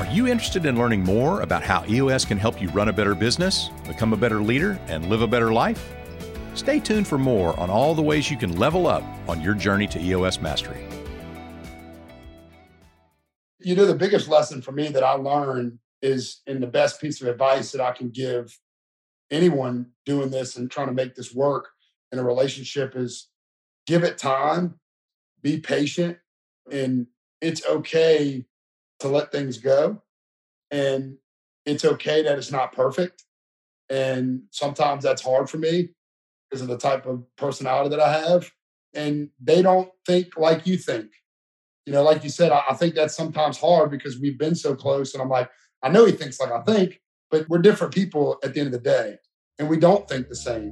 you interested in learning more about how EOS can help you run a better business, become a better leader, and live a better life? Stay tuned for more on all the ways you can level up on your journey to EOS mastery. You know, the biggest lesson for me that I learned is, and the best piece of advice that I can give anyone doing this and trying to make this work in a relationship is give it time, be patient, and it's okay to let things go. And it's okay that it's not perfect. And sometimes that's hard for me because of the type of personality that I have. And they don't think like you think. You know, like you said, I think that's sometimes hard because we've been so close. And I'm like, I know he thinks like I think, but we're different people at the end of the day. And we don't think the same.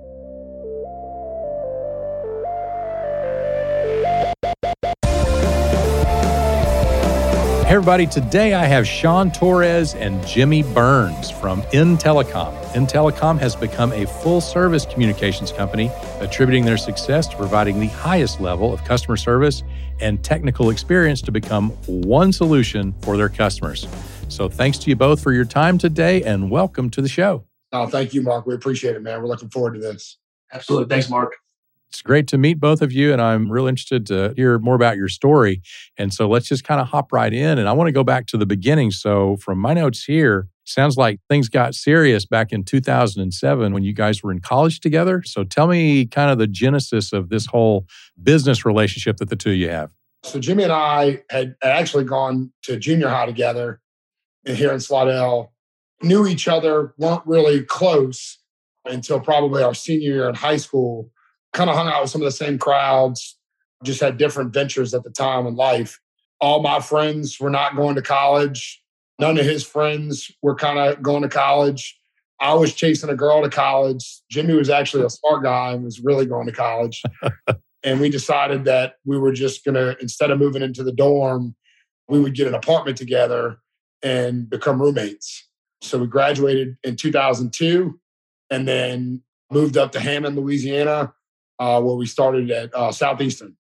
Hey everybody, today I have Sean Torres and Jimmy Burns from Intelecom. Intelecom has become a full-service communications company, attributing their success to providing the highest level of customer service and technical experience to become one solution for their customers. So thanks to you both for your time today and welcome to the show. Oh, thank you, Mark. We appreciate it, man. We're looking forward to this. Absolutely. Thanks, Mark. It's great to meet both of you, and I'm real interested to hear more about your story. And so let's just kind of hop right in. And I want to go back to the beginning. So from my notes here, sounds like things got serious back in 2007 when you guys were in college together. So tell me kind of the genesis of this whole business relationship that the two of you have. So Jimmy and I had actually gone to junior high together here in Slidell, knew each other, weren't really close until probably our senior year in high school. Kind of hung out with some of the same crowds, just had different ventures at the time in life. All my friends were not going to college. None of his friends were kind of going to college. I was chasing a girl to college. Jimmy was actually a smart guy and was really going to college. And we decided that we were just going to, instead of moving into the dorm, we would get an apartment together and become roommates. So we graduated in 2002 and then moved up to Hammond, Louisiana, where we started at Southeastern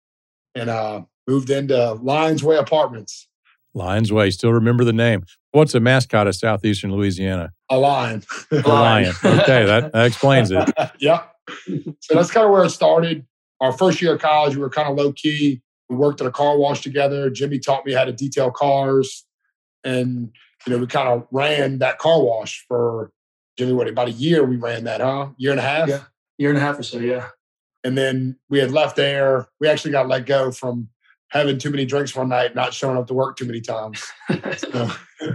and moved into Lions Way Apartments. Lions Way, still remember the name. What's the mascot of Southeastern Louisiana? A lion. A lion. Okay, that explains it. Yep. So that's kind of where it started. Our first year of college, we were kind of low key. We worked at a car wash together. Jimmy taught me how to detail cars. And, you know, we kind of ran that car wash for, Jimmy, about a year we ran that, huh? Year and a half? Yeah, year and a half or so, yeah. And then we had left there. We actually got let go from having too many drinks one night, not showing up to work too many times. So,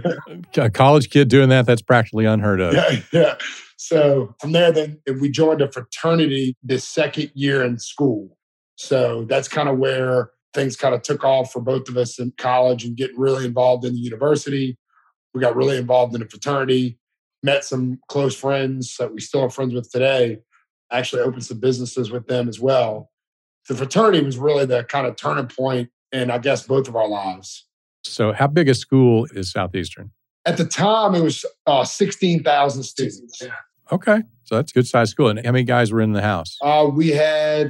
a college kid doing that, that's practically unheard of. Yeah. So from there, then we joined a fraternity this second year in school. So that's kind of where things kind of took off for both of us in college and getting really involved in the university. We got really involved in the fraternity, met some close friends that we still are friends with today. Actually opened some businesses with them as well. The fraternity was really the kind of turning point in, I guess, both of our lives. So how big a school is Southeastern? At the time, it was 16,000 students. Yeah. Okay. So that's a good sized school. And how many guys were in the house? We had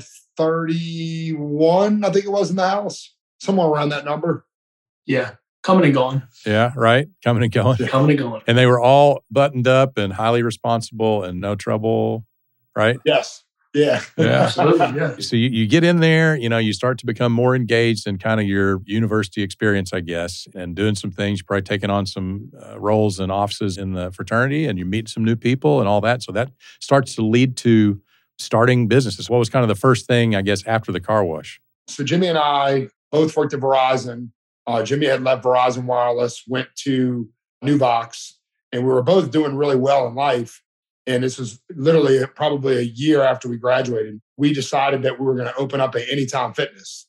31, I think it was, in the house. Somewhere around that number. Yeah. Coming and going. Yeah, right. Coming and going. Coming and going. And they were all buttoned up and highly responsible and no trouble, right? Yes. Yeah. Absolutely. Yeah. So you get in there, you know, you start to become more engaged in kind of your university experience, I guess, and doing some things. You're probably taking on some roles and offices in the fraternity and you meet some new people and all that. So that starts to lead to starting businesses. What was kind of the first thing, I guess, after the car wash? So Jimmy and I both worked at Verizon. Jimmy had left Verizon Wireless, went to Nuvox, and we were both doing really well in life. And this was literally probably a year after we graduated. We decided that we were going to open up an Anytime Fitness.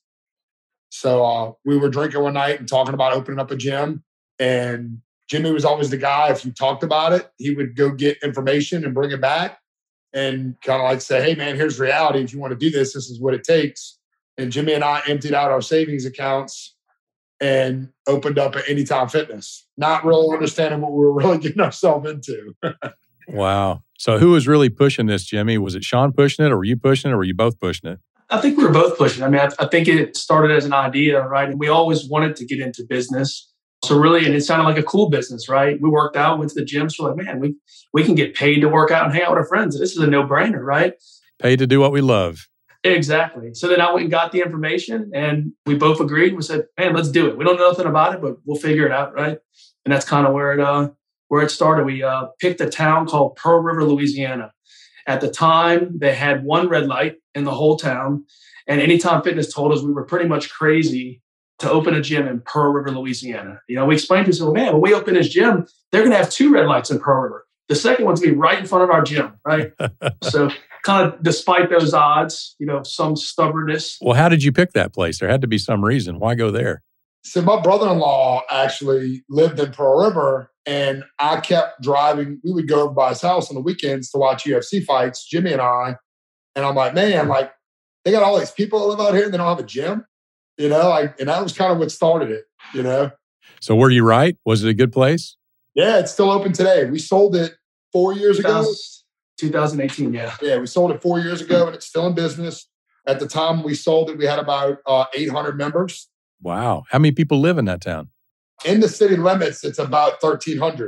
So we were drinking one night and talking about opening up a gym. And Jimmy was always the guy, if you talked about it, he would go get information and bring it back and kind of like say, hey, man, here's reality. If you want to do this, this is what it takes. And Jimmy and I emptied out our savings accounts and opened up an Anytime Fitness, not really understanding what we were really getting ourselves into. Wow. So who was really pushing this, Jimmy? Was it Sean pushing it, or were you pushing it, or were you both pushing it? I think we were both pushing. I mean, I think it started as an idea, right? And we always wanted to get into business. So really, and it sounded like a cool business, right? We worked out, went to the gym. So we're like, man, we can get paid to work out and hang out with our friends. This is a no-brainer, right? Paid to do what we love. Exactly. So then I went and got the information and we both agreed. We said, man, let's do it. We don't know nothing about it, but we'll figure it out, right? And that's kind of where it started. We picked a town called Pearl River, Louisiana. At the time, they had one red light in the whole town. And Anytime Fitness told us we were pretty much crazy to open a gym in Pearl River, Louisiana. We explained to them, man, when we open this gym, they're going to have 2 red lights in Pearl River. The second one's going to be right in front of our gym, right? So kind of despite those odds, some stubbornness. Well, how did you pick that place? There had to be some reason. Why go there? So my brother-in-law actually lived in Pearl River, and I kept driving. We would go over by his house on the weekends to watch UFC fights, Jimmy and I. And I'm like, man, they got all these people that live out here and they don't have a gym, and that was kind of what started it, So were you right? Was it a good place? Yeah, it's still open today. We sold it 4 years ago. 2018, yeah. Yeah, we sold it 4 years ago, and it's still in business. At the time we sold it, we had about 800 members. Wow. How many people live in that town? In the city limits, it's about 1,300.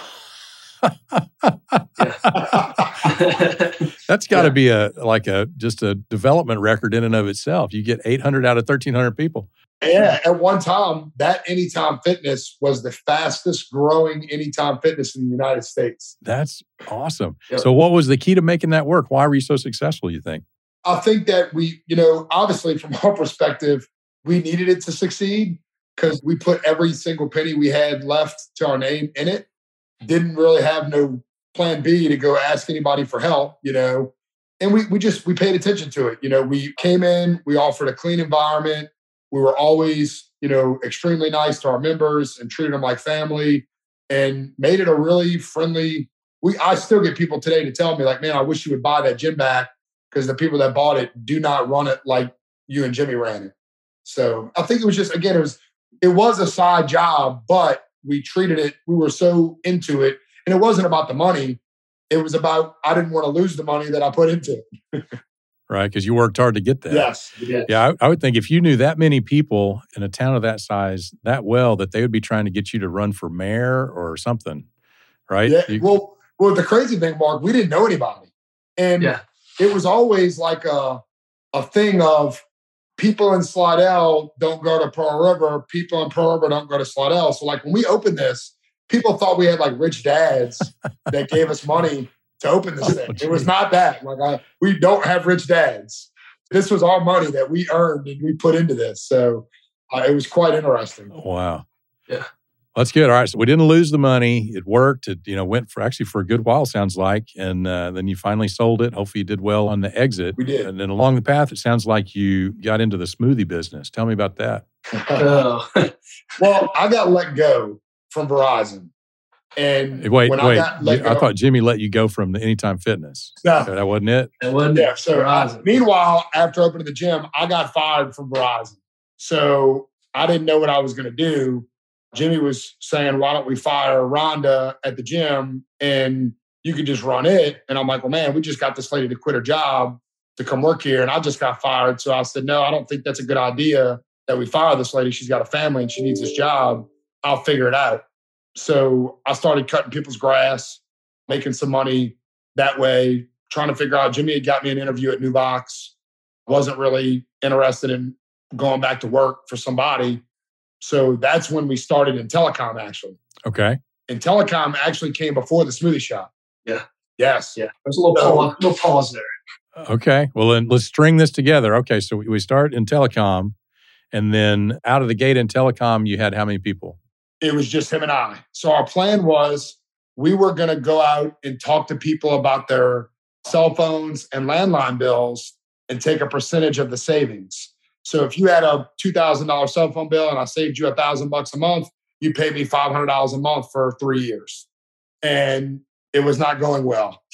That's got to be just a development record in and of itself. You get 800 out of 1,300 people. Yeah, at one time, that Anytime Fitness was the fastest growing Anytime Fitness in the United States. That's awesome. Yep. So what was the key to making that work? Why were you so successful, you think? I think that we, obviously from our perspective, we needed it to succeed because we put every single penny we had left to our name in it. Didn't really have no plan B to go ask anybody for help, and we paid attention to it. We came in, we offered a clean environment. We were always, extremely nice to our members and treated them like family and made it a really friendly. I still get people today to tell me like, man, I wish you would buy that gym back because the people that bought it do not run it like you and Jimmy ran it. So I think it was just, again, it was a side job, but we treated it, we were so into it. And it wasn't about the money. It was about, I didn't want to lose the money that I put into it. Right, because you worked hard to get that. Yes. Yeah, I would think if you knew that many people in a town of that size that well, that they would be trying to get you to run for mayor or something, right? Yeah. Well, the crazy thing, Mark, we didn't know anybody. And it was always like a thing of people in Slidell don't go to Pearl River, people in Pearl River don't go to Slidell. So like when we opened this, people thought we had like rich dads that gave us money to open this thing. It was not that. We don't have rich dads. This was our money that we earned and we put into this. So it was quite interesting. Wow. Yeah. That's good. All right. So we didn't lose the money. It worked. It, went for a good while, sounds like. And then you finally sold it. Hopefully you did well on the exit. We did. And then along the path, it sounds like you got into the smoothie business. Tell me about that. Well, I got let go from Verizon. And wait. I thought Jimmy let you go from the Anytime Fitness. No. That wasn't it? It wasn't. Yeah. So meanwhile, after opening the gym, I got fired from Verizon. So I didn't know what I was going to do. Jimmy was saying, why don't we fire Rhonda at the gym and you could just run it? And I'm like, well, man, we just got this lady to quit her job to come work here. And I just got fired. So I said, no, I don't think that's a good idea that we fire this lady. She's got a family and she needs this job. I'll figure it out. So I started cutting people's grass, making some money that way, trying to figure out. Jimmy had got me an interview at Nuvox. Wasn't really interested in going back to work for somebody. So that's when we started in telecom, actually. Okay. And telecom actually came before the smoothie shop. Yeah. Yes. Yeah. There's a little pause there. Okay. Well, then let's string this together. Okay. So we start in telecom. And then out of the gate in telecom, you had how many people? It was just him and I. So our plan was we were going to go out and talk to people about their cell phones and landline bills and take a percentage of the savings. So if you had a $2,000 cell phone bill and I saved you $1,000 a month, you pay me $500 a month for 3 years. And it was not going well.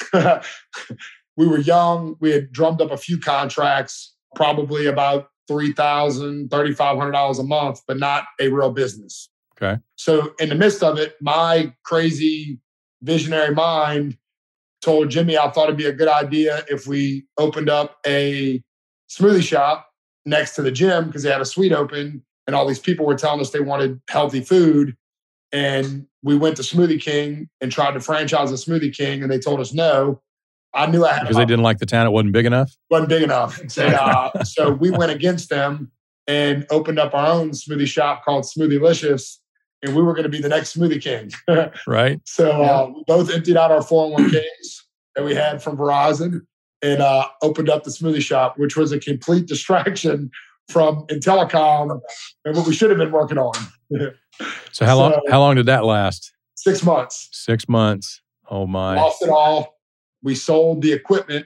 We were young. We had drummed up a few contracts, probably about $3,000, $3,500 a month, but not a real business. Okay. So in the midst of it, my crazy visionary mind told Jimmy I thought it'd be a good idea if we opened up a smoothie shop next to the gym because they had a suite open and all these people were telling us they wanted healthy food. And we went to Smoothie King and tried to franchise a Smoothie King, and they told us no. I knew I had because they didn't like the town. It wasn't big enough. Wasn't big enough. Exactly. So we went against them and opened up our own smoothie shop called Smoothielicious, and we were going to be the next Smoothie King. Right. So we both emptied out our 401ks that we had from Verizon and opened up the smoothie shop, which was a complete distraction from Intellicom and what we should have been working on. So how long did that last? 6 months. 6 months. Oh my. Lost it all. We sold the equipment.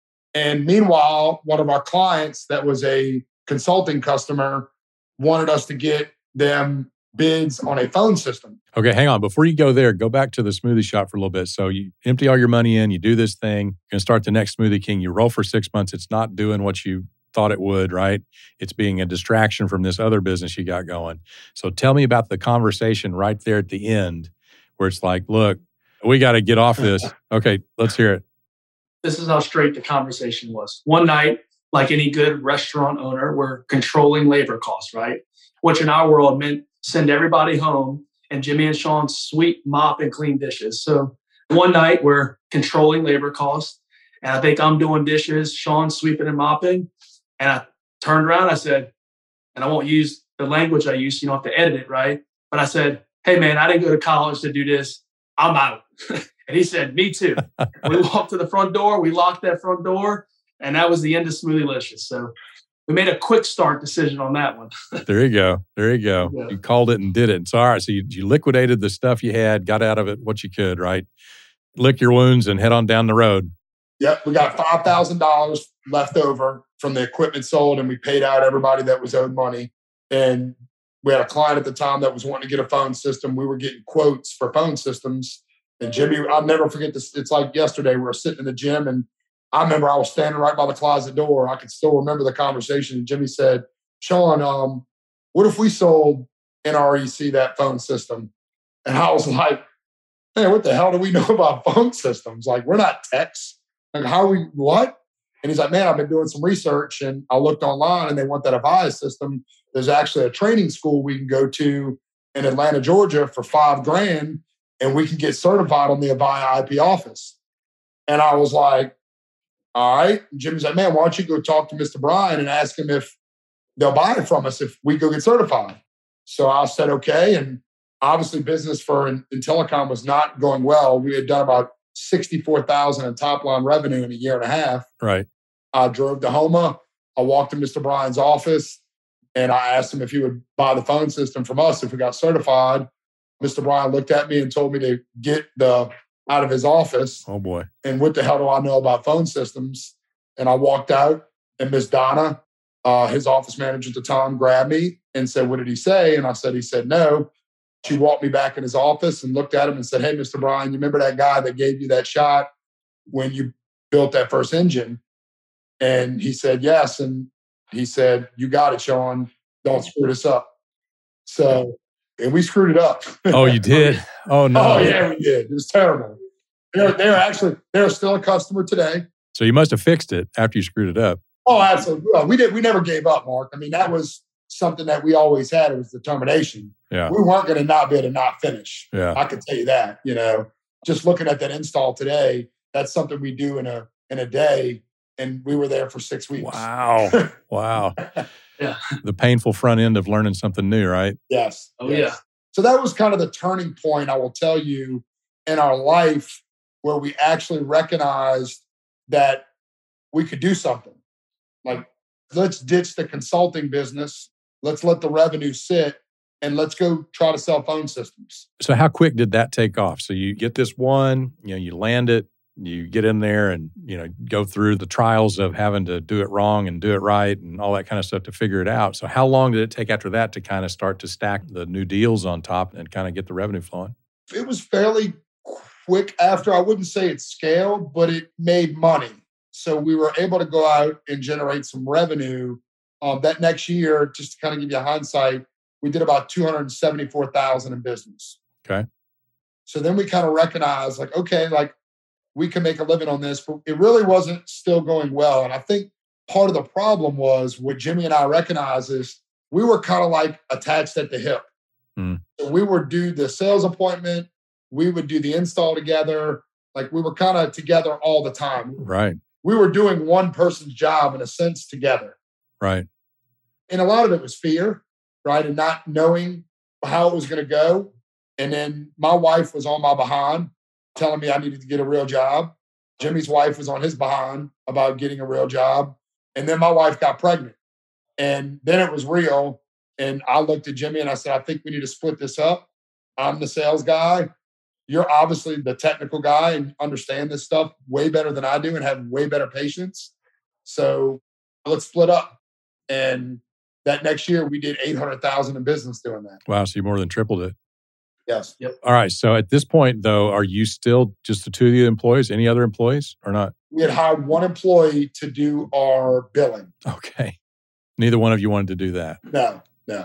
And meanwhile, one of our clients that was a consulting customer wanted us to get them bids on a phone system. Okay, hang on. Before you go there, go back to the smoothie shop for a little bit. So you empty all your money in, you do this thing, you're going to start the next Smoothie King. You roll for 6 months. It's not doing what you thought it would, right? It's being a distraction from this other business you got going. So tell me about the conversation right there at the end where it's like, look, we got to get off this. Okay, let's hear it. This is how straight the conversation was. One night, like any good restaurant owner, we're controlling labor costs, right? Which in our world meant send everybody home and Jimmy and Sean sweep, mop, and clean dishes. So one night we're controlling labor costs, and I think I'm doing dishes, Sean's sweeping and mopping. And I turned around, I said, and I won't use the language I used, you don't have to edit it, right? But I said, hey man, I didn't go to college to do this. I'm out. And he said, me too. We walked to the front door, we locked that front door, and that was the end of Smoothielicious. So we made a quick start decision on that one. There you go. There you go. Yeah. You called it and did it. So all right, so you liquidated the stuff you had, got out of it what you could, right? Lick your wounds and head on down the road. Yep, we got $5,000 left over from the equipment sold, and we paid out everybody that was owed money. And we had a client at the time that was wanting to get a phone system. We were getting quotes for phone systems. And Jimmy, I'll never forget this. It's like yesterday. We were sitting in the gym, and I remember I was standing right by the closet door. I can still remember the conversation. And Jimmy said, Sean, what if we sold NREC that phone system? And I was like, man, what the hell do we know about phone systems? Like, we're not techs. Like, how are we, what? And he's like, man, I've been doing some research, and I looked online, and they want that Avaya system. There's actually a training school we can go to in Atlanta, Georgia for $5,000, and we can get certified on the Avaya IP office. And I was like, all right. And Jimmy's like, man, why don't you go talk to Mr. Bryan and ask him if they'll buy it from us if we go get certified. So I said, okay. And obviously business for Intellicom was not going well. We had done about $64,000 in top line revenue in a year and a half. Right. I drove to Houma. I walked to Mr. Bryan's office, and I asked him if he would buy the phone system from us if we got certified. Mr. Bryan looked at me and told me to get out of his office. Oh boy. And what the hell do I know about phone systems? And I walked out, and Miss Donna, his office manager at the time, grabbed me and said, what did he say? And I said, he said no. She walked me back in his office and looked at him and said, hey, Mr. Bryan, you remember that guy that gave you that shot when you built that first engine? And he said, yes. And he said, you got it, Sean. Don't screw this up. So, and we screwed it up. Oh, you did? Oh, no. Oh, yeah, we did. It was terrible. They're still a customer today. So you must have fixed it after you screwed it up. Oh, absolutely. Well, we never gave up, Mark. I mean, that was something that we always had. It was determination. Yeah. We weren't going to not be able to not finish. Yeah. I can tell you that. Just looking at that install today, that's something we do in a day, and we were there for 6 weeks. Wow. Wow. Yeah. The painful front end of learning something new, right? Yes. Oh, yes. yeah. So that was kind of the turning point, I will tell you, in our life where we actually recognized that we could do something. Like, let's ditch the consulting business. Let's let the revenue sit, and let's go try to sell phone systems. So how quick did that take off? So you get this one, you land it, you get in there and, go through the trials of having to do it wrong and do it right and all that kind of stuff to figure it out. So how long did it take after that to kind of start to stack the new deals on top and kind of get the revenue flowing? It was fairly quick after. I wouldn't say it scaled, but it made money. So we were able to go out and generate some revenue. That next year, just to kind of give you a hindsight, we did about $274,000 in business. Okay. So then we kind of recognized, we can make a living on this, but it really wasn't still going well. And I think part of the problem was what Jimmy and I recognized is we were kind of like attached at the hip. So we would do the sales appointment. We would do the install together. Like we were kind of together all the time. Right. We were doing one person's job in a sense together. Right. And a lot of it was fear, right? And not knowing how it was going to go. And then my wife was on my behind, telling me I needed to get a real job. Jimmy's wife was on his behind about getting a real job. And then my wife got pregnant. And then it was real. And I looked at Jimmy and I said, I think we need to split this up. I'm the sales guy. You're obviously the technical guy and understand this stuff way better than I do and have way better patience. So let's split up. And that next year we did 800,000 in business doing that. Wow. So you more than tripled it. Yes. Yep. All right. So at this point, though, are you still just the two of you employees? Any other employees or not? We had hired one employee to do our billing. Okay. Neither one of you wanted to do that. No.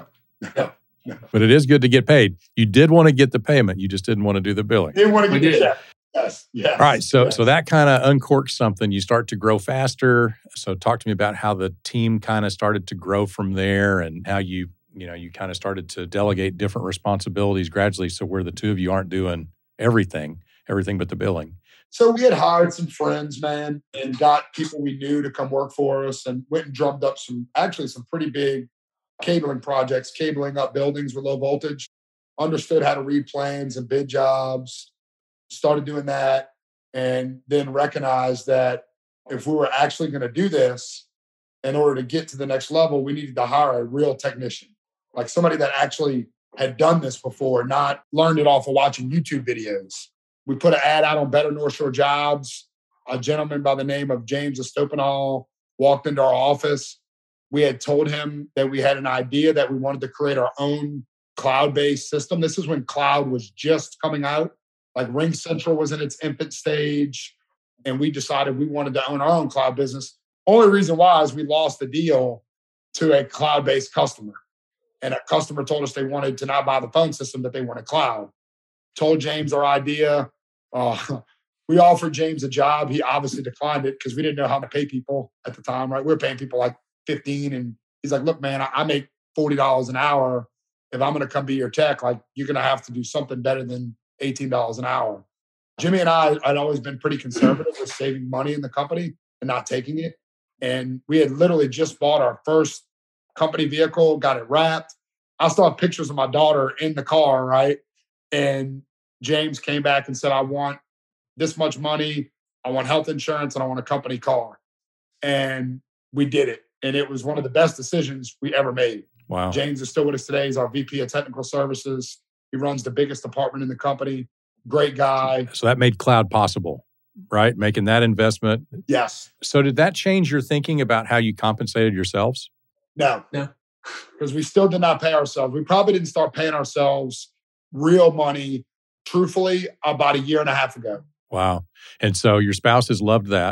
But it is good to get paid. You did want to get the payment. You just didn't want to do the billing. Didn't want to We get did. the check. Yes. All right. So yes. so that kind of uncorks something. You start to grow faster. So talk to me about how the team kind of started to grow from there and how you kind of started to delegate different responsibilities gradually. So where the two of you aren't doing everything but the billing. So we had hired some friends, man, and got people we knew to come work for us and went and drummed up some pretty big cabling projects, cabling up buildings with low voltage, understood how to read plans and bid jobs, started doing that, and then recognized that if we were actually going to do this, in order to get to the next level, we needed to hire a real technician, like somebody that actually had done this before, not learned it off of watching YouTube videos. We put an ad out on Better North Shore Jobs. A gentleman by the name of James Estopanol walked into our office. We had told him that we had an idea that we wanted to create our own cloud-based system. This is when cloud was just coming out. Like RingCentral was in its infant stage. And we decided we wanted to own our own cloud business. Only reason why is we lost the deal to a cloud-based customer. And a customer told us they wanted to not buy the phone system, but they wanted cloud. Told James our idea. We offered James a job. He obviously declined it because we didn't know how to pay people at the time, right? We were paying people like $15. And he's like, look, man, I make $40 an hour. If I'm going to come be your tech, like you're going to have to do something better than $18 an hour. Jimmy and I had always been pretty conservative with saving money in the company and not taking it. And we had literally just bought our first company vehicle, got it wrapped. I still have pictures of my daughter in the car, right? And James came back and said, I want this much money. I want health insurance and I want a company car. And we did it. And it was one of the best decisions we ever made. Wow. James is still with us today. He's our VP of Technical Services. He runs the biggest department in the company. Great guy. So that made cloud possible, right? Making that investment. Yes. So did that change your thinking about how you compensated yourselves? No. No. Because we still did not pay ourselves. We probably didn't start paying ourselves real money, truthfully, about a year and a half ago. Wow. And so your spouses loved that.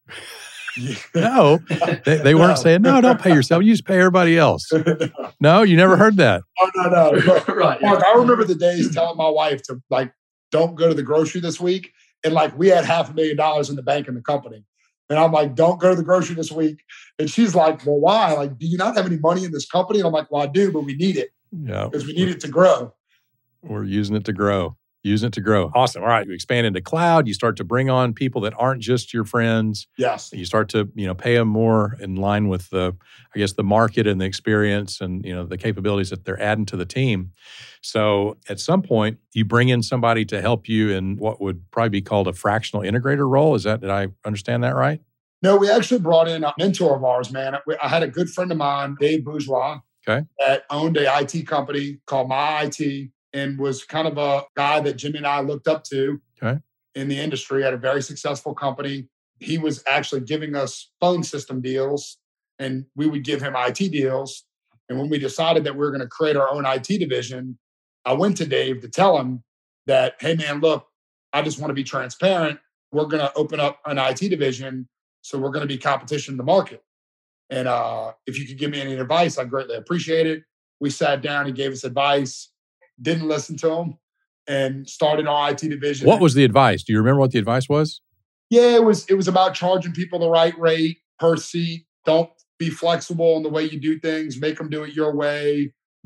Yeah. No, they weren't saying, no, don't pay yourself. You just pay everybody else. No, you never heard that. Oh, no. Right. Mark, I remember the days telling my wife to don't go to the grocery this week. And we had $500,000 in the bank in the company. And I'm like, don't go to the grocery this week. And she's like, well, why? Do you not have any money in this company? And I'm like, well, I do, but we need it. Yeah. Because we need it to grow. We're using it to grow. Awesome. All right. You expand into cloud. You start to bring on people that aren't just your friends. Yes. You start to, pay them more in line with the market and the experience and, the capabilities that they're adding to the team. So at some point, you bring in somebody to help you in what would probably be called a fractional integrator role. Did I understand that right? No, we actually brought in a mentor of ours, man. I had a good friend of mine, Dave Bourgeois, that owned a IT company called My IT and was kind of a guy that Jimmy and I looked up to in the industry, had a very successful company. He was actually giving us phone system deals and we would give him IT deals. And when we decided that we were going to create our own IT division, I went to Dave to tell him that, hey, man, look, I just want to be transparent. We're going to open up an IT division. So we're going to be competition in the market. And if you could give me any advice, I'd greatly appreciate it. We sat down, he gave us advice, didn't listen to him, and started our IT division. What was the advice? Do you remember what the advice was? Yeah, it was about charging people the right rate per seat. Don't be flexible in the way you do things. Make them do it your way.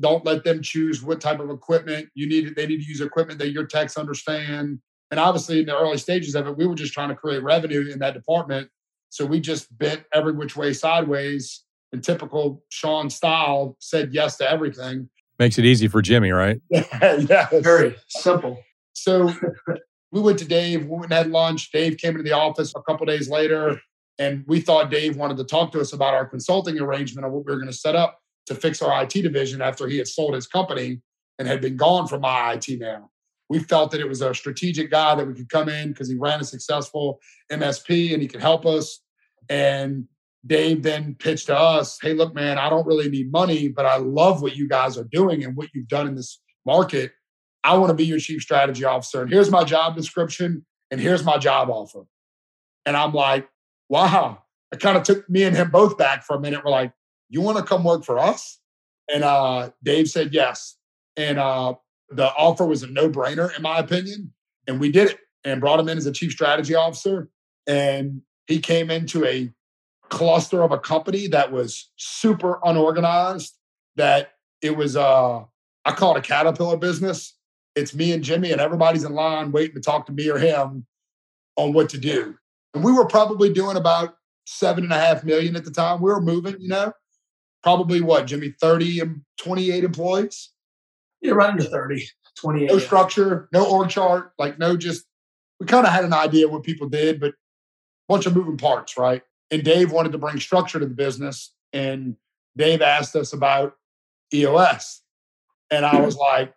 Don't let them choose what type of equipment you need. They need to use equipment that your techs understand. And obviously, in the early stages of it, we were just trying to create revenue in that department. So we just bent every which way sideways in typical Sean style, said yes to everything. Makes it easy for Jimmy, right? Yes. Very simple. So we went to Dave, we went and had lunch. Dave came into the office a couple of days later, and we thought Dave wanted to talk to us about our consulting arrangement and what we were going to set up to fix our IT division after he had sold his company and had been gone from my IT now. We felt that it was a strategic guy that we could come in because he ran a successful MSP and he could help us. And Dave then pitched to us, hey, look, man, I don't really need money, but I love what you guys are doing and what you've done in this market. I want to be your chief strategy officer. And here's my job description. And here's my job offer. And I'm like, wow. It kind of took me and him both back for a minute. We're like, you want to come work for us? And Dave said yes. And the offer was a no-brainer, in my opinion. And we did it and brought him in as a chief strategy officer. And he came into a cluster of a company that was super unorganized, that it was, I call it a caterpillar business. It's me and Jimmy, and everybody's in line waiting to talk to me or him on what to do. And we were probably doing about 7.5 million at the time. We were moving, probably what, Jimmy, 30 and 28 employees? Yeah, right into 30, 28. No structure, no org chart, we kind of had an idea what people did, but a bunch of moving parts, right? And Dave wanted to bring structure to the business. And Dave asked us about EOS. And I was like,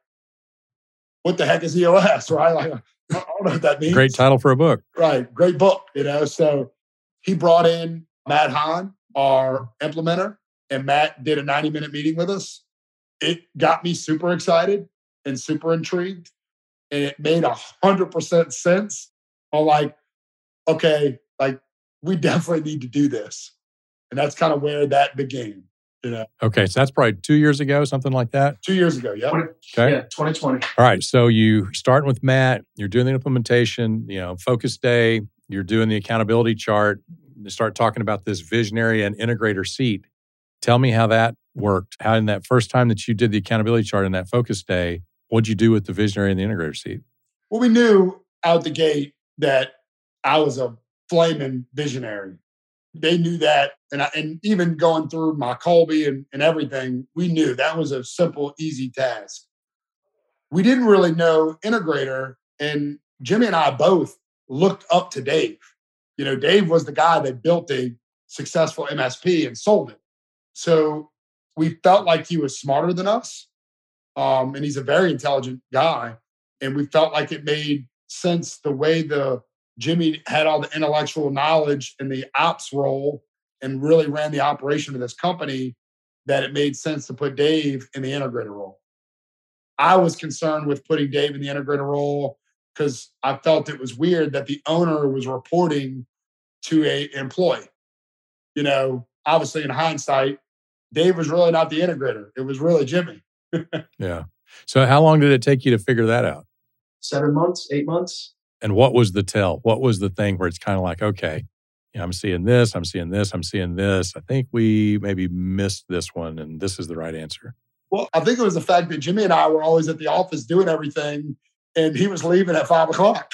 what the heck is EOS, right? Like, I don't know what that means. Great title for a book. Right. Great book, So he brought in Matt Hahn, our implementer, and Matt did a 90-minute meeting with us. It got me super excited and super intrigued. And it made 100% sense. I'm okay, we definitely need to do this. And that's kind of where that began. Okay, so that's probably 2 years ago, something like that? 2 years ago, yeah. Okay. Yeah, 2020. All right, so you starting with Matt, you're doing the implementation, focus day, you're doing the accountability chart, you start talking about this visionary and integrator seat. Tell me how that worked. How in that first time that you did the accountability chart in that focus day, what'd you do with the visionary and the integrator seat? Well, we knew out the gate that I was a flaming visionary. They knew that. And even going through my Colby and everything, we knew that was a simple, easy task. We didn't really know integrator. And Jimmy and I both looked up to Dave. Dave was the guy that built a successful MSP and sold it. So we felt like he was smarter than us. And he's a very intelligent guy. And we felt like it made sense the way Jimmy had all the intellectual knowledge in the ops role and really ran the operation of this company, that it made sense to put Dave in the integrator role. I was concerned with putting Dave in the integrator role because I felt it was weird that the owner was reporting to an employee. Obviously in hindsight, Dave was really not the integrator. It was really Jimmy. Yeah. So how long did it take you to figure that out? 7 months, 8 months. And what was the tell? What was the thing where it's kind of like, okay, I'm seeing this, I'm seeing this, I'm seeing this. I think we maybe missed this one, and this is the right answer. Well, I think it was the fact that Jimmy and I were always at the office doing everything, and he was leaving at 5 o'clock.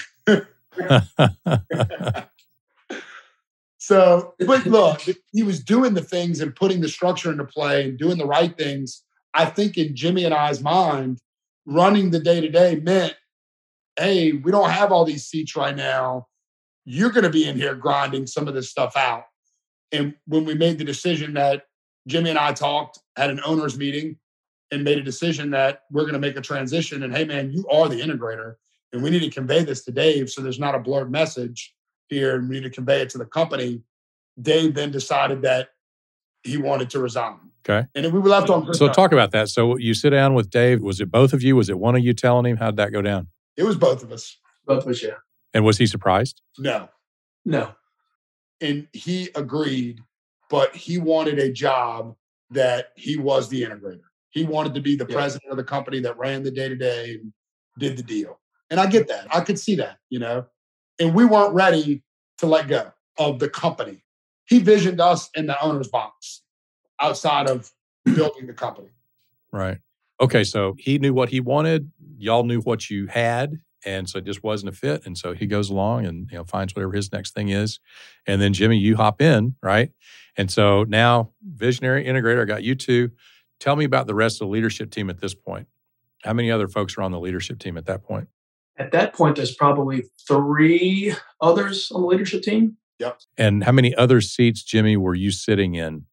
So, but look, he was doing the things and putting the structure into play and doing the right things. I think in Jimmy and I's mind, running the day-to-day meant, hey, we don't have all these seats right now. You're going to be in here grinding some of this stuff out. And when we made the decision that Jimmy and I talked, had an owner's meeting, and made a decision that we're going to make a transition. And hey, man, you are the integrator. And we need to convey this to Dave so there's not a blurred message here. And we need to convey it to the company. Dave then decided that he wanted to resign. Okay. And then we were left on. So talk about that. So you sit down with Dave. Was it both of you? Was it one of you telling him? How'd that go down? It was both of us. Both of us, yeah. And was he surprised? No. And he agreed, but he wanted a job that he was the integrator. He wanted to be the president of the company that ran the day-to-day and did the deal. And I get that. I could see that, And we weren't ready to let go of the company. He visioned us in the owner's box outside of building the company. Right. Okay, so he knew what he wanted. Y'all knew what you had. And so it just wasn't a fit. And so he goes along and finds whatever his next thing is. And then Jimmy, you hop in, right? And so now visionary integrator, I got you two. Tell me about the rest of the leadership team at this point. How many other folks are on the leadership team at that point? At that point, there's probably 3 others on the leadership team. Yep. And how many other seats, Jimmy, were you sitting in?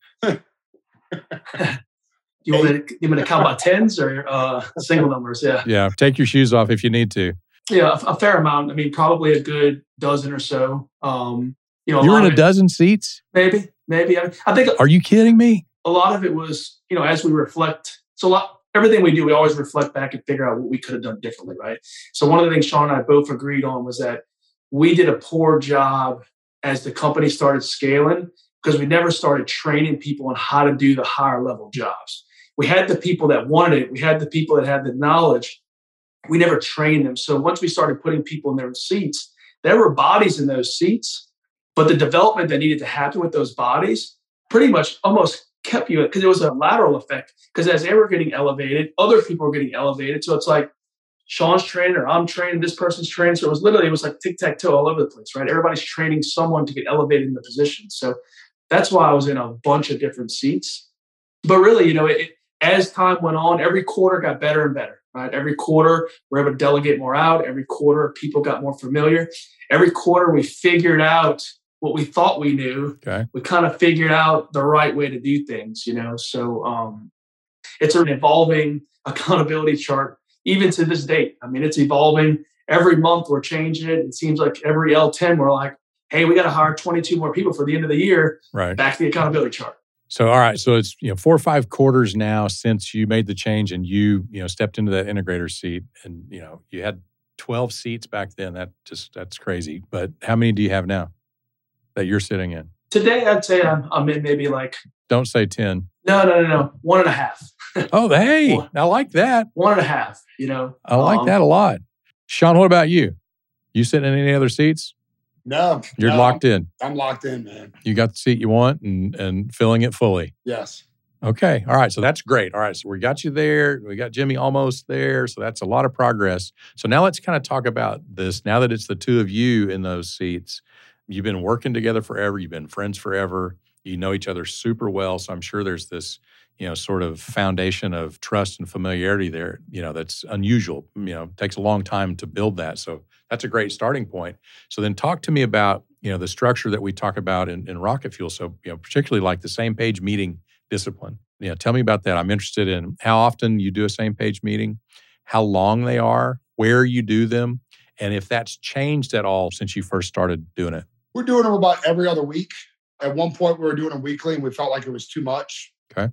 You want me to count by tens or single numbers? Yeah. Yeah. Take your shoes off if you need to. Yeah, a fair amount. I mean, probably a good dozen or so. You're in a dozen seats? Maybe. I think. Are you kidding me? A lot of it was, as we reflect. So everything we do, we always reflect back and figure out what we could have done differently, right? So one of the things Sean and I both agreed on was that we did a poor job as the company started scaling because we never started training people on how to do the higher level jobs. We had the people that wanted it. We had the people that had the knowledge. We never trained them. So once we started putting people in their seats, there were bodies in those seats, but the development that needed to happen with those bodies pretty much almost kept you, because it was a lateral effect. Because as they were getting elevated, other people were getting elevated. So it's like Sean's training or I'm training, this person's training. So it was like tic-tac-toe all over the place, right? Everybody's training someone to get elevated in the position. So that's why I was in a bunch of different seats. But really, as time went on, every quarter got better and better. Right? Every quarter, we're able to delegate more out. Every quarter, people got more familiar. Every quarter, we figured out what we thought we knew. Okay. We kind of figured out the right way to do things, So it's an evolving accountability chart, even to this date. I mean, it's evolving. Every month, we're changing it. It seems like every L10, we're like, hey, we got to hire 22 more people for the end of the year. Right. Back to the accountability chart. So, all right. So it's, 4 or 5 quarters now since you made the change and you stepped into that integrator seat and, you had 12 seats back then. That's crazy. But how many do you have now that you're sitting in? Today, I'd say I'm in maybe like... Don't say 10. No. 1.5. Oh, hey, I like that. 1.5, I like that a lot. Sean, what about you? You sitting in any other seats? No. You're locked in. I'm locked in, man. You got the seat you want and filling it fully. Yes. Okay. All right. So that's great. All right. So we got you there. We got Jimmy almost there. So that's a lot of progress. So now let's kind of talk about this. Now that it's the two of you in those seats, you've been working together forever. You've been friends forever. You know each other super well. So I'm sure there's this, sort of foundation of trust and familiarity there, that's unusual. Takes a long time to build that. So that's a great starting point. So then talk to me about, the structure that we talk about in Rocket Fuel. So, particularly like the same page meeting discipline. Tell me about that. I'm interested in how often you do a same page meeting, how long they are, where you do them, and if that's changed at all since you first started doing it. We're doing them about every other week. At one point, we were doing them weekly, and we felt like it was too much. Okay.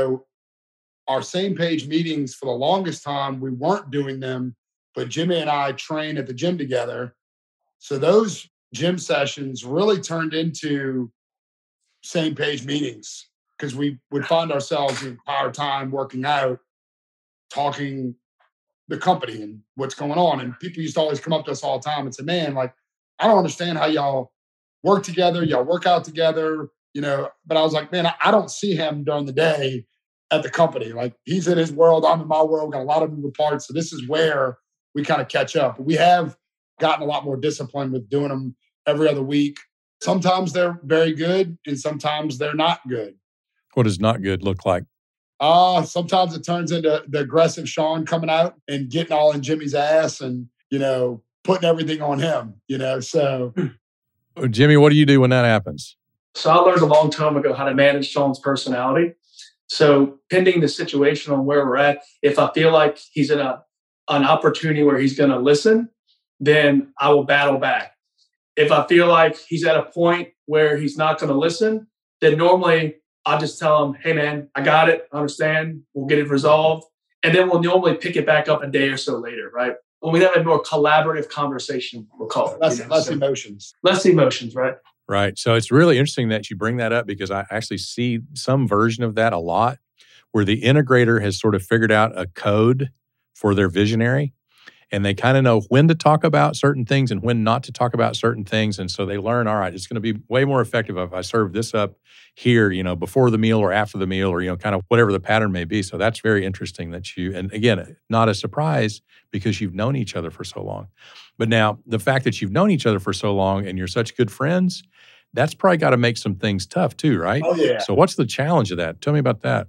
Our same page meetings for the longest time, we weren't doing them, but Jimmy and I train at the gym together. So those gym sessions really turned into same page meetings because we would find ourselves in our time working out, talking the company and what's going on. And people used to always come up to us all the time and say, man, like, I don't understand how y'all work together, y'all work out together, but I was like, man, I don't see him during the day at the company. Like, he's in his world, I'm in my world, got a lot of moving parts. So this is where we kind of catch up. We have gotten a lot more disciplined with doing them every other week. Sometimes they're very good and sometimes they're not good. What does not good look like? Sometimes it turns into the aggressive Sean coming out and getting all in Jimmy's ass and, putting everything on him, so. Jimmy, what do you do when that happens? So I learned a long time ago how to manage Sean's personality. So pending the situation on where we're at, if I feel like he's in an opportunity where he's going to listen, then I will battle back. If I feel like he's at a point where he's not going to listen, then normally I'll just tell him, hey, man, I got it. I understand. We'll get it resolved. And then we'll normally pick it back up a day or so later, right? When we have a more collaborative conversation, we'll call it. Less emotions. Less emotions, right? Right. So it's really interesting that you bring that up because I actually see some version of that a lot where the integrator has sort of figured out a code for their visionary. and they kind of know when to talk about certain things and when not to talk about certain things. And so they learn, all right, it's going to be way more effective if I serve this up here, before the meal or after the meal, or, kind of whatever the pattern may be. So that's very interesting that and again, not a surprise because you've known each other for so long. But now the fact that you've known each other for so long and you're such good friends, that's probably got to make some things tough too, right? Oh, yeah. So what's the challenge of that? Tell me about that.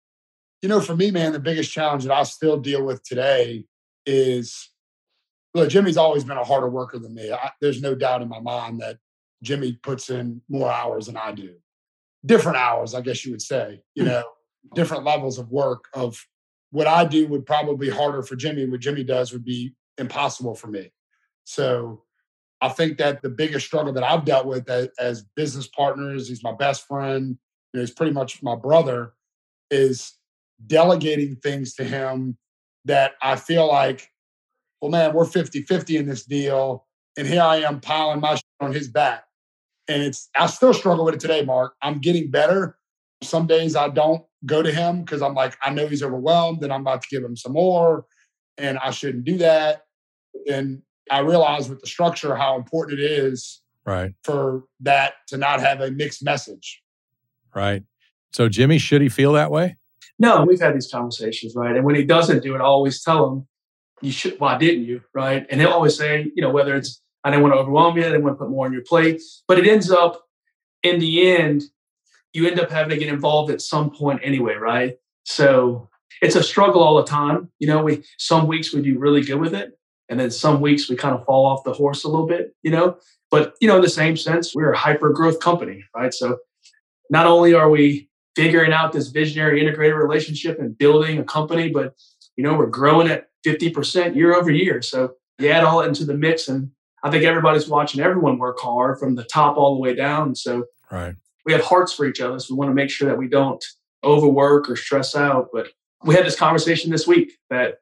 For me, man, the biggest challenge that I still deal with today is, look, Jimmy's always been a harder worker than me. There's no doubt in my mind that Jimmy puts in more hours than I do. Different hours, I guess you would say, different levels of work. Of what I do would probably be harder for Jimmy. What Jimmy does would be impossible for me. So I think that the biggest struggle that I've dealt with as business partners, he's my best friend, he's pretty much my brother, is delegating things to him that I feel like, well, man, we're 50-50 in this deal. And here I am piling my shit on his back. And I still struggle with it today, Mark. I'm getting better. Some days I don't go to him because I'm like, I know he's overwhelmed and I'm about to give him some more and I shouldn't do that. And I realize with the structure how important it is for that to not have a mixed message. Right. So Jimmy, should he feel that way? No, we've had these conversations, right? And when he doesn't do it, I always tell him, you should, why didn't you? Right. And he'll always say, whether it's, I didn't want to overwhelm you, I didn't want to put more on your plate. But it ends up, in the end, you end up having to get involved at some point anyway, right? So it's a struggle all the time. Some weeks we do really good with it. And then some weeks we kind of fall off the horse a little bit, But, in the same sense, we're a hyper growth company, right? So not only are we figuring out this visionary integrated relationship and building a company, but, we're growing at 50% year over year. So you add all that into the mix, and I think everybody's watching everyone work hard from the top all the way down. So we have hearts for each other. So we want to make sure that we don't overwork or stress out. But we had this conversation this week that,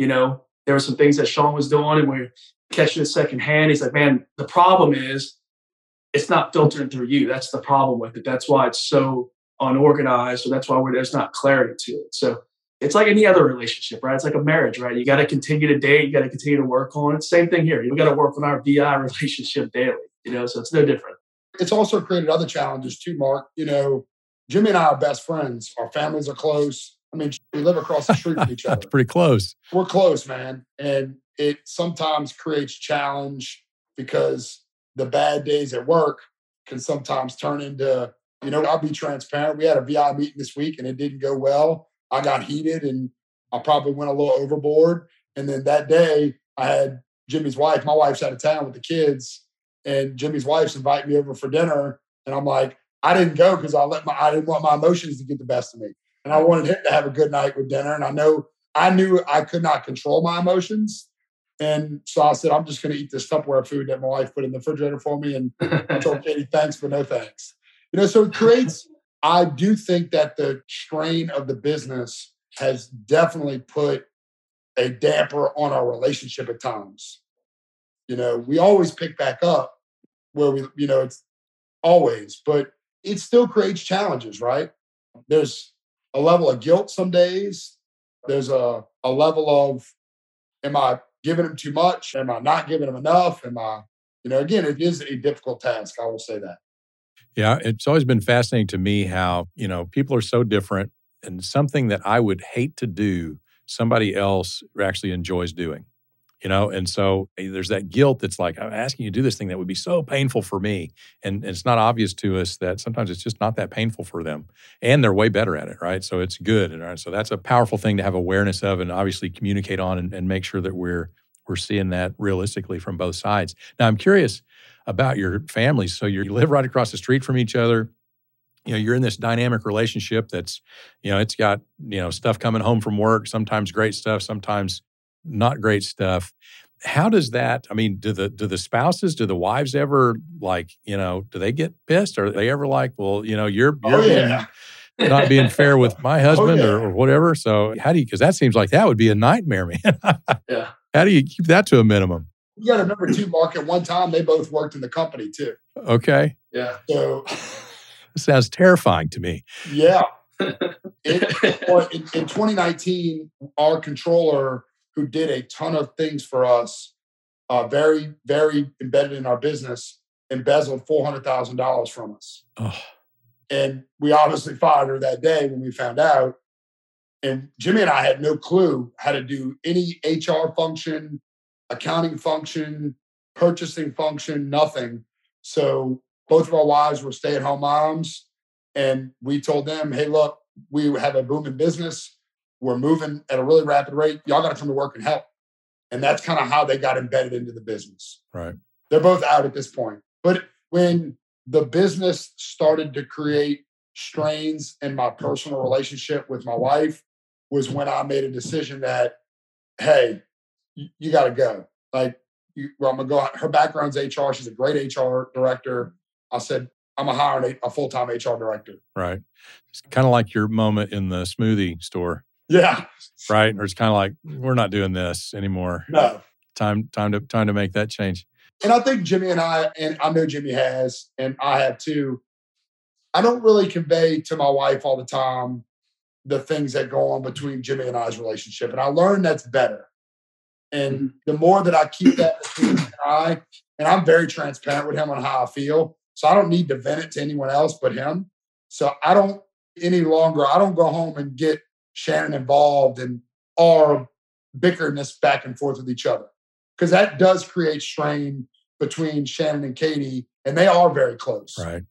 there were some things that Sean was doing and we're catching it secondhand. He's like, man, the problem is it's not filtering through you. That's the problem with it. That's why it's so unorganized. So that's why there's not clarity to it. So it's like any other relationship, right? It's like a marriage, right? You got to continue to date. You got to continue to work on it. Same thing here. We got to work on our VI relationship daily, so it's no different. It's also created other challenges too, Mark. Jimmy and I are best friends. Our families are close. I mean, we live across the street from each other. That's pretty close. We're close, man. And it sometimes creates challenge because the bad days at work can sometimes turn into, I'll be transparent. We had a VI meeting this week and it didn't go well. I got heated and I probably went a little overboard. And then that day I had Jimmy's wife. My wife's out of town with the kids and Jimmy's wife's invited me over for dinner. And I'm like, I didn't go because I didn't want my emotions to get the best of me. And I wanted him to have a good night with dinner. And I knew I could not control my emotions. And so I said, I'm just going to eat this Tupperware food that my wife put in the refrigerator for me. And I told Katie, thanks, but no thanks. So it creates, I do think that the strain of the business has definitely put a damper on our relationship at times. We always pick back up where it's always, but it still creates challenges, right? There's a level of guilt some days. There's a level of, am I giving him too much? Am I not giving him enough? Again, it is a difficult task. I will say that. Yeah, it's always been fascinating to me how, people are so different and something that I would hate to do, somebody else actually enjoys doing. And so there's that guilt that's like, I'm asking you to do this thing that would be so painful for me. And it's not obvious to us that sometimes it's just not that painful for them. And they're way better at it, right? So it's good. And so that's a powerful thing to have awareness of and obviously communicate on and make sure that we're seeing that realistically from both sides. Now, I'm curious about your families. So you live right across the street from each other. You're in this dynamic relationship that's, it's got, stuff coming home from work, sometimes great stuff, sometimes not great stuff. How does that, do the spouses, do the wives ever do they get pissed? Are they ever like, well, you're not being fair with my husband or whatever. So because that seems like that would be a nightmare, man. Yeah. How do you keep that to a minimum? You got to remember too, Mark, at one time, they both worked in the company too. Okay. Yeah. So this sounds terrifying to me. Yeah. In 2019, our controller, who did a ton of things for us, very, very embedded in our business, embezzled $400,000 from us. Oh, And we obviously fired her that day when we found out. And Jimmy and I had no clue how to do any HR function, accounting function, purchasing function, nothing. So both of our wives were stay-at-home moms. And we told them, hey, look, we have a booming business. We're moving at a really rapid rate. Y'all got to come to work and help. And that's kind of how they got embedded into the business. right. They're both out at this point. But when the business started to create strains in my personal relationship with my wife was when I made a decision that, hey, you got to go. Like, I'm going to go. Her background's HR. She's a great HR director. I said, I'm going to hire a full-time HR director. Right. It's kind of like your moment in the smoothie store. Yeah. Right. Or it's kind of like, we're not doing this anymore. No. Time to make that change. And I think Jimmy and I know Jimmy has, and I have too. I don't really convey to my wife all the time the things that go on between Jimmy and I's relationship. And I learned that's better. And the more that I keep that between him and I, and I'm very transparent with him on how I feel. So I don't need to vent it to anyone else but him. So I don't go home and get Shannon involved in our bickerness back and forth with each other. Because that does create strain between Shannon and Katie, and they are very close. Right.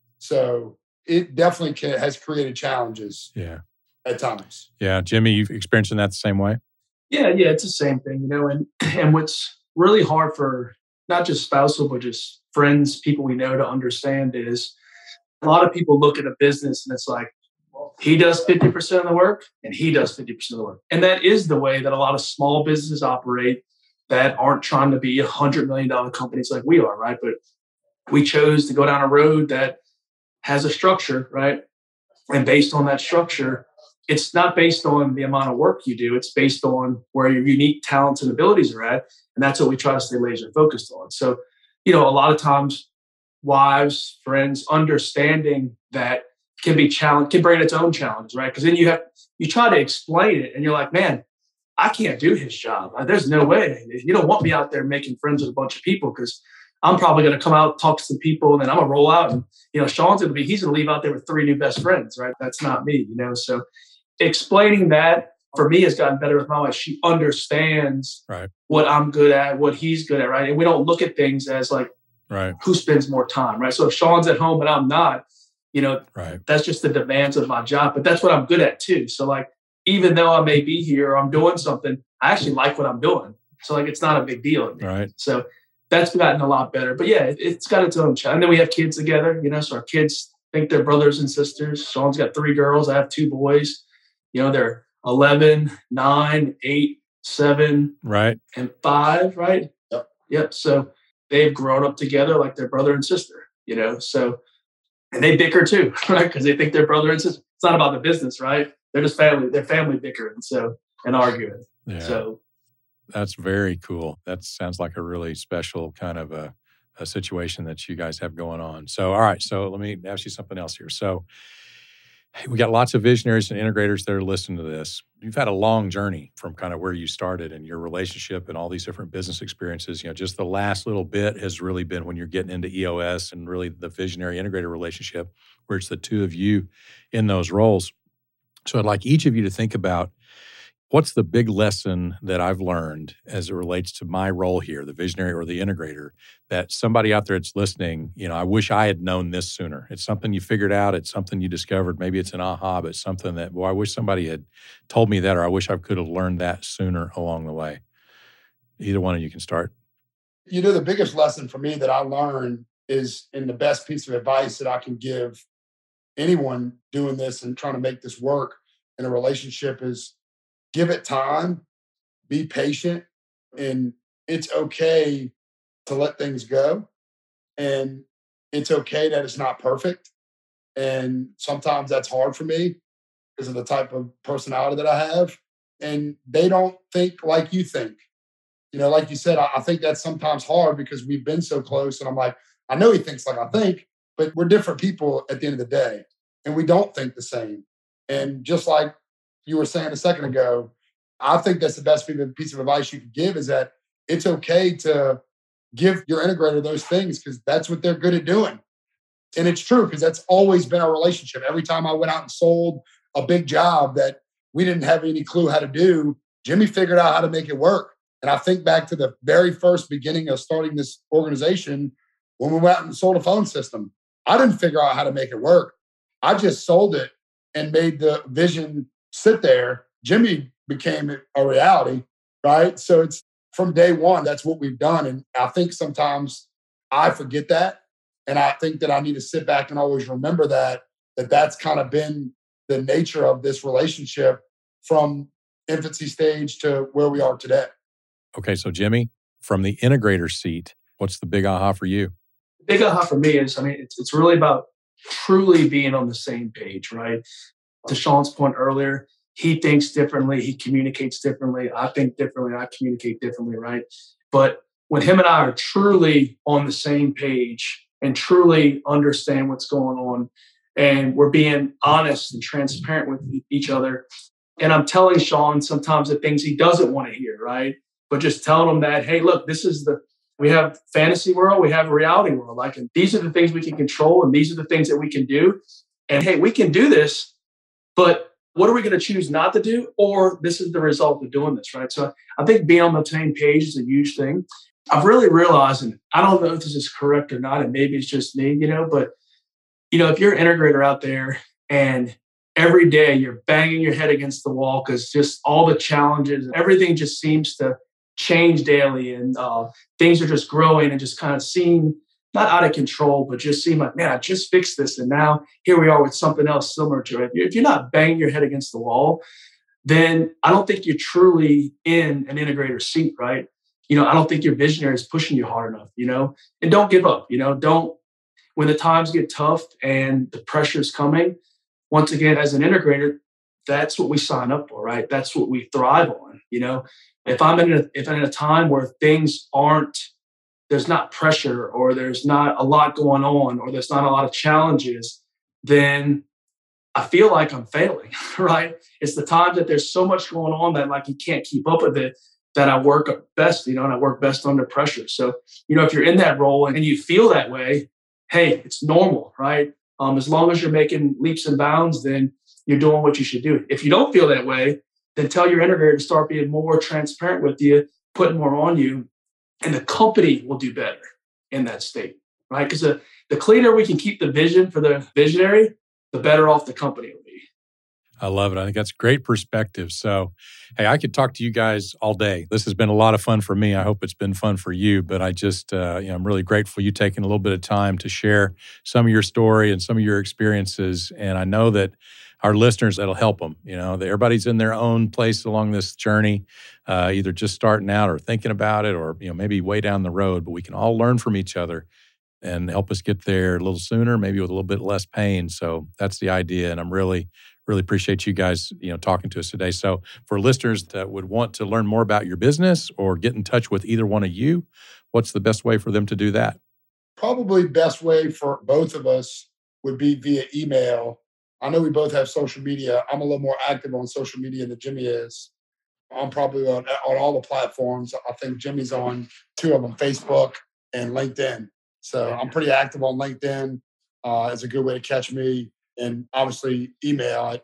So it definitely has created challenges. Yeah. At times. Yeah. Jimmy, you've experienced that the same way? Yeah, it's the same thing, and what's really hard for not just spousal, but just friends, people we know to understand is a lot of people look at a business and it's like, he does 50% of the work and he does 50% of the work. And that is the way that a lot of small businesses operate that aren't trying to be $100 million companies like we are, right? But we chose to go down a road that has a structure, right? And based on that structure, it's not based on the amount of work you do. It's based on where your unique talents and abilities are at. And that's what we try to stay laser focused on. So, a lot of times wives, friends, understanding that can bring its own challenges, right? Because then you try to explain it and you're like, man, I can't do his job. There's no way. You don't want me out there making friends with a bunch of people because I'm probably going to come out, talk to some people, and then I'm going to roll out. And, Sean's he's going to leave out there with 3 new best friends, right? That's not me, So explaining that for me has gotten better with my wife. She understands what I'm good at, what he's good at, right? And we don't look at things as like, who spends more time, right? So if Sean's at home and I'm not, that's just the demands of my job, but that's what I'm good at too. So like, even though I may be here or I'm doing something, I actually like what I'm doing. So like, it's not a big deal. Right. So that's gotten a lot better, but yeah, it's got its own challenge. And then we have kids together, so our kids think they're brothers and sisters. Sean's got 3 girls. I have 2 boys. They're 11, 9, 8, 7, right, and 5, right? Yep. So they've grown up together like their brother and sister, So, and they bicker too, right? Because they think they're brother and sister. It's not about the business, right? They're just family. They're family bickering and arguing. Yeah. So that's very cool. That sounds like a really special kind of a situation that you guys have going on. So, all right. So let me ask you something else here. So we got lots of visionaries and integrators that are listening to this. You've had a long journey from kind of where you started and your relationship and all these different business experiences. Just the last little bit has really been when you're getting into EOS and really the visionary integrator relationship, where it's the 2 of you in those roles. So I'd like each of you to think about what's the big lesson that I've learned as it relates to my role here, the visionary or the integrator, that somebody out there that's listening, I wish I had known this sooner. It's something you figured out. It's something you discovered. Maybe it's an aha, but it's something that, I wish somebody had told me that, or I wish I could have learned that sooner along the way. Either one of you can start. The biggest lesson for me that I learned is, and the best piece of advice that I can give anyone doing this and trying to make this work in a relationship is, give it time, be patient, and it's okay to let things go. And it's okay that it's not perfect. And sometimes that's hard for me because of the type of personality that I have. And they don't think like you think. Like you said, I think that's sometimes hard because we've been so close. And I'm like, I know he thinks like I think, but we're different people at the end of the day. And we don't think the same. And just like you were saying a second ago, I think that's the best piece of advice you can give, is that it's okay to give your integrator those things because that's what they're good at doing. And it's true, because that's always been our relationship. Every time I went out and sold a big job that we didn't have any clue how to do, Jimmy figured out how to make it work. And I think back to the very first beginning of starting this organization, when we went out and sold a phone system, I didn't figure out how to make it work. I just sold it and made the vision sit there. Jimmy became a reality, right? So it's from day one, that's what we've done. And I think sometimes I forget that. And I think that I need to sit back and always remember that's kind of been the nature of this relationship from infancy stage to where we are today. Okay, so Jimmy, from the integrator seat, what's the big aha for you? Big aha for me is, it's really about truly being on the same page, right? To Sean's point earlier, he thinks differently, he communicates differently, I think differently, I communicate differently, right? But when him and I are truly on the same page and truly understand what's going on, and we're being honest and transparent with each other, and I'm telling Sean sometimes the things he doesn't want to hear, right? But just telling him that, hey, look, we have fantasy world, we have a reality world. And these are the things we can control, and these are the things that we can do. And hey, we can do this, but what are we going to choose not to do? Or this is the result of doing this, right? So I think being on the same page is a huge thing. I've really realized, and I don't know if this is correct or not, and maybe it's just me, but if you're an integrator out there and every day you're banging your head against the wall because just all the challenges, everything just seems to change daily, and things are just growing and just kind of seem not out of control, but just seem like, man, I just fixed this, and now here we are with something else similar to it. If you're not banging your head against the wall, then I don't think you're truly in an integrator seat, right? I don't think your visionary is pushing you hard enough, and don't give up, when the times get tough and the pressure is coming, once again, as an integrator, that's what we sign up for, right? That's what we thrive on, If I'm in a time where there's not pressure, or there's not a lot going on, or there's not a lot of challenges, then I feel like I'm failing, right? It's the time that there's so much going on that you can't keep up with it, that I work best, and I work best under pressure. So, if you're in that role and you feel that way, hey, it's normal, right? As long as you're making leaps and bounds, then you're doing what you should do. If you don't feel that way, then tell your integrator to start being more transparent with you, putting more on you, and the company will do better in that state, right? Because the cleaner we can keep the vision for the visionary, the better off the company will be. I love it. I think that's great perspective. So, hey, I could talk to you guys all day. This has been a lot of fun for me. I hope it's been fun for you, but I just, I'm really grateful you taking a little bit of time to share some of your story and some of your experiences. And I know that our listeners, that'll help them. Everybody's in their own place along this journey, either just starting out or thinking about it, or, maybe way down the road, but we can all learn from each other and help us get there a little sooner, maybe with a little bit less pain. So that's the idea. And I'm really appreciate you guys, talking to us today. So for listeners that would want to learn more about your business or get in touch with either one of you, what's the best way for them to do that? Probably best way for both of us would be via email. I know we both have social media. I'm a little more active on social media than Jimmy is. I'm probably on all the platforms. I think Jimmy's on 2 of them, Facebook and LinkedIn. So I'm pretty active on LinkedIn. It's a good way to catch me. And obviously email at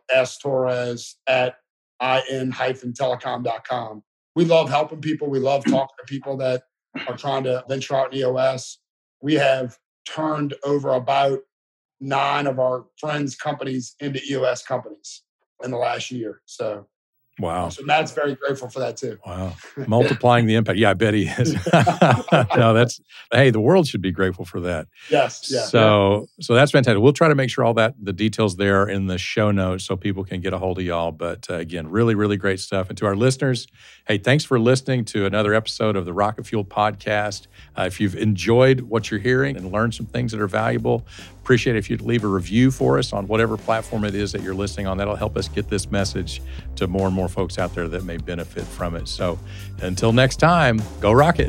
storres@in-telecom.com. We love helping people. We love talking to people that are trying to venture out in EOS. We have turned over about 9 of our friends' companies into EOS companies in the last year. So, wow. So Matt's very grateful for that too. Wow. Multiplying the impact. Yeah, I bet he is. No, hey, the world should be grateful for that. Yes. Yeah. So that's fantastic. We'll try to make sure all the details there are in the show notes so people can get a hold of y'all. But again, really, really great stuff. And to our listeners, hey, thanks for listening to another episode of the Rocket Fuel Podcast. If you've enjoyed what you're hearing and learned some things that are valuable, appreciate it if you'd leave a review for us on whatever platform it is that you're listening on. That'll help us get this message to more and more folks out there that may benefit from it. So until next time, go Rocket.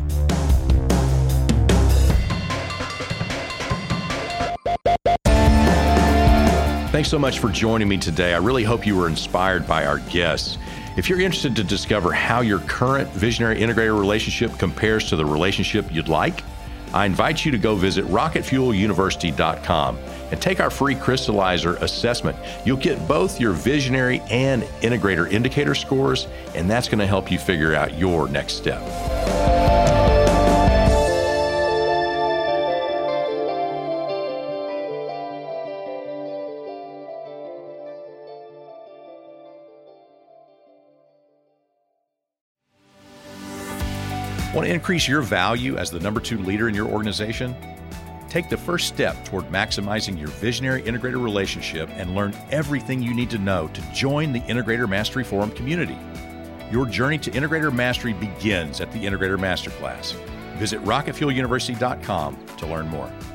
Thanks so much for joining me today. I really hope you were inspired by our guests. If you're interested to discover how your current visionary integrator relationship compares to the relationship you'd like, I invite you to go visit rocketfueluniversity.com and take our free crystallizer assessment. You'll get both your visionary and integrator indicator scores, and that's going to help you figure out your next step. Want to increase your value as the number 2 leader in your organization? Take the first step toward maximizing your visionary integrator relationship and learn everything you need to know to join the Integrator Mastery Forum community. Your journey to integrator mastery begins at the Integrator Masterclass. Visit rocketfueluniversity.com to learn more.